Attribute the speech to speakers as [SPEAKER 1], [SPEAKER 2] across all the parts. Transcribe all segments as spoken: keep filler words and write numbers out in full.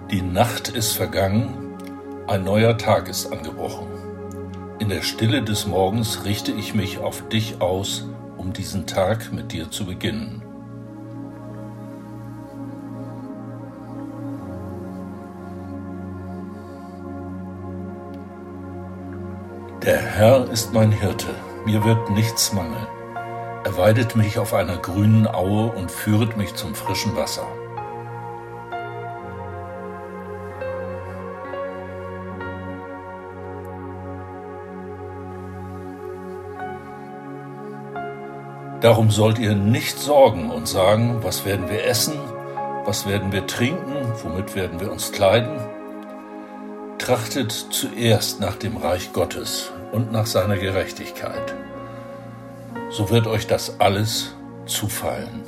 [SPEAKER 1] Die Nacht ist vergangen, ein neuer Tag ist angebrochen. In der Stille des Morgens richte ich mich auf dich aus, um diesen Tag mit dir zu beginnen. Der Herr ist mein Hirte, mir wird nichts mangeln. Er weidet mich auf einer grünen Aue und führet mich zum frischen Wasser. Darum sollt ihr nicht sorgen und sagen, was werden wir essen, was werden wir trinken, womit werden wir uns kleiden? Trachtet zuerst nach dem Reich Gottes und nach seiner Gerechtigkeit. So wird euch das alles zufallen.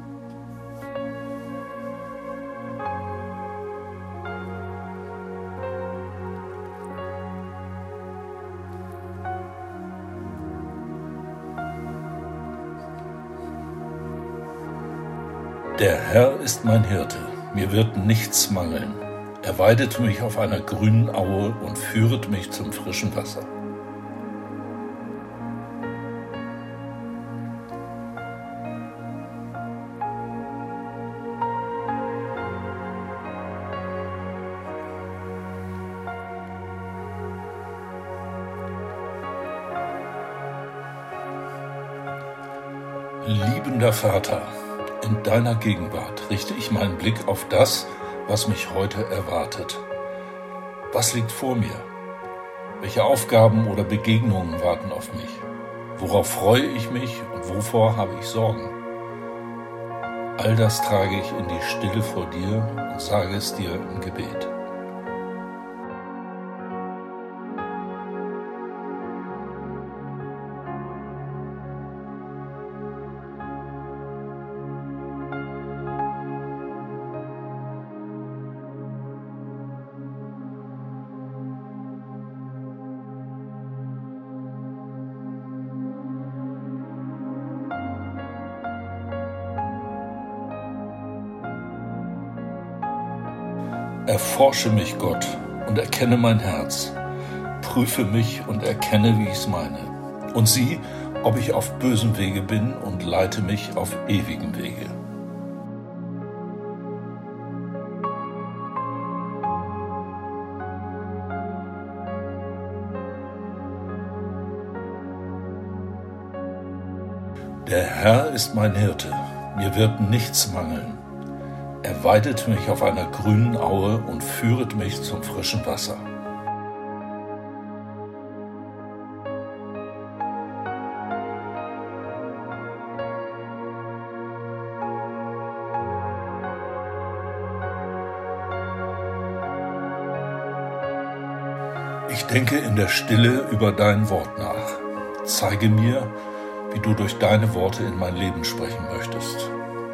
[SPEAKER 1] Der Herr ist mein Hirte, mir wird nichts mangeln. Er weidet mich auf einer grünen Aue und führet mich zum frischen Wasser. Liebender Vater, in deiner Gegenwart richte ich meinen Blick auf das, was mich heute erwartet. Was liegt vor mir? Welche Aufgaben oder Begegnungen warten auf mich? Worauf freue ich mich und wovor habe ich Sorgen? All das trage ich in die Stille vor dir und sage es dir im Gebet. Erforsche mich, Gott, und erkenne mein Herz. Prüfe mich und erkenne, wie ich's meine. Und sieh, ob ich auf bösem Wege bin, und leite mich auf ewigem Wege. Der Herr ist mein Hirte, mir wird nichts mangeln. Er weidet mich auf einer grünen Aue und führet mich zum frischen Wasser. Ich denke in der Stille über dein Wort nach. Zeige mir, wie du durch deine Worte in mein Leben sprechen möchtest.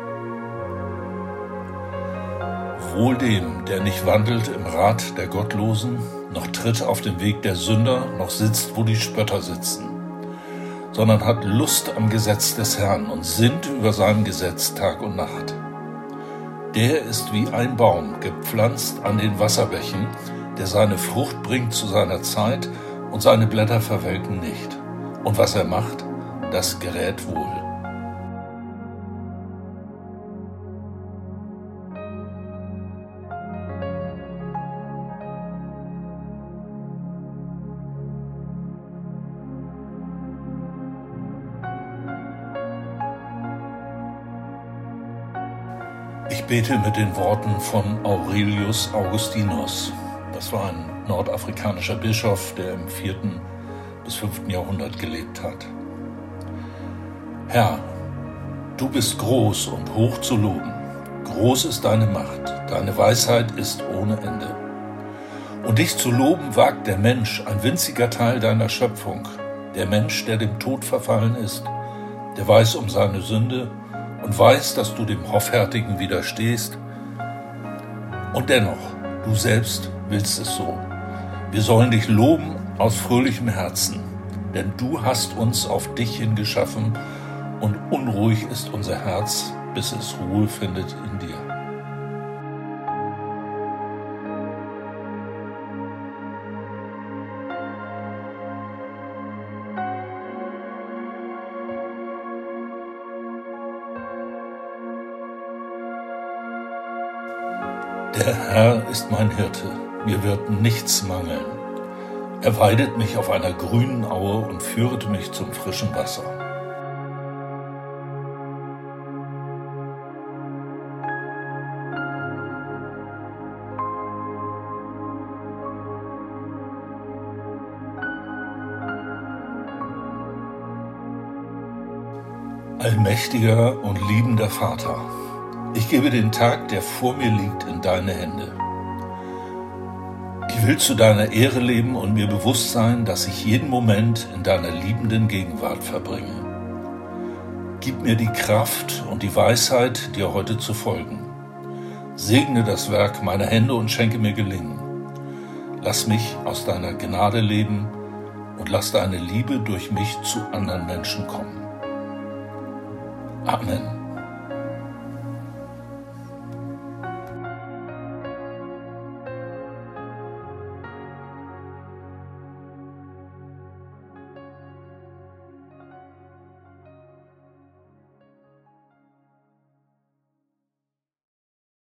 [SPEAKER 1] Wohl dem, der nicht wandelt im Rat der Gottlosen, noch tritt auf dem Weg der Sünder, noch sitzt, wo die Spötter sitzen, sondern hat Lust am Gesetz des Herrn und sinnt über sein Gesetz Tag und Nacht. Der ist wie ein Baum, gepflanzt an den Wasserbächen, der seine Frucht bringt zu seiner Zeit und seine Blätter verwelken nicht. Und was er macht, das gerät wohl. Ich bete mit den Worten von Aurelius Augustinus. Das war ein nordafrikanischer Bischof, der im vierten bis fünften Jahrhundert gelebt hat. Herr, du bist groß und hoch zu loben. Groß ist deine Macht, deine Weisheit ist ohne Ende. Und dich zu loben wagt der Mensch, ein winziger Teil deiner Schöpfung. Der Mensch, der dem Tod verfallen ist, der weiß um seine Sünde und weiß, dass du dem Hoffärtigen widerstehst. Und dennoch, du selbst willst es so. Wir sollen dich loben aus fröhlichem Herzen, denn du hast uns auf dich hin geschaffen und unruhig ist unser Herz, bis es Ruhe findet in dir. Der Herr ist mein Hirte, mir wird nichts mangeln. Er weidet mich auf einer grünen Aue und führet mich zum frischen Wasser. Allmächtiger und liebender Vater, ich gebe den Tag, der vor mir liegt, in deine Hände. Ich will zu deiner Ehre leben und mir bewusst sein, dass ich jeden Moment in deiner liebenden Gegenwart verbringe. Gib mir die Kraft und die Weisheit, dir heute zu folgen. Segne das Werk meiner Hände und schenke mir Gelingen. Lass mich aus deiner Gnade leben und lass deine Liebe durch mich zu anderen Menschen kommen. Amen.